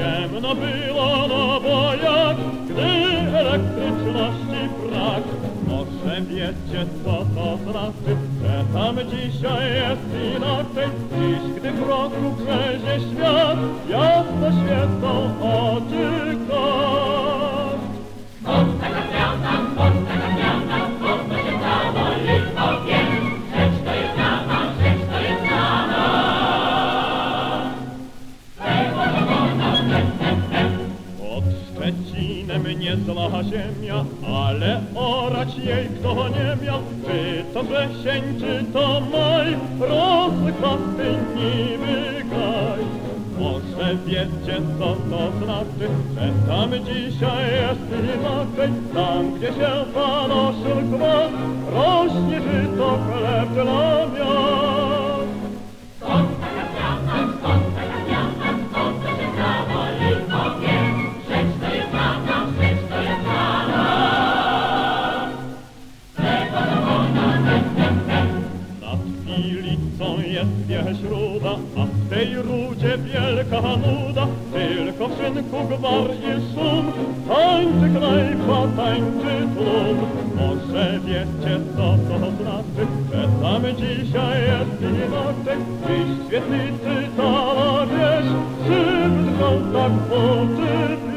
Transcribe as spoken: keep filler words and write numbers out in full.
Ciemno było na bojach, gdy elektryczności brak. Może wiecie, co to znaczy, że tam dzisiaj jest inaczej. Dziś, gdy w roku grzezie świat, jasno świecą oczy kość. Polska zmiana, Polska zmiana, Polska się stało i powiem, rzecz to jest znana, rzecz to jest znana. Pod Szczecinem niezła ziemia, ale orać jej kto nie miał. Czy to wrzesień, czy to maj, rozkwasty niby gaj. Może wiecie, co to znaczy, że tam dzisiaj jest inaczej. Tam, gdzie się panoszy kwas, rośnie żyto, chleb dla miast. Skąd taka zmiana, skąd taka zmiana, skąd to się stało i powiem, rzecz to jest znana, rzecz to jest znana. Tego dowolna, Nad Filicą jest wieś ruda, a w tej rudzie wielka nuda. Tylko w szynku gwar i szum, tańczy knajpa, tańczy tłum. Może wiecie, co to znaczy, że tam dzisiaj jest inaczej. Dziś w świetlicy cała wieś, szybko tak oczy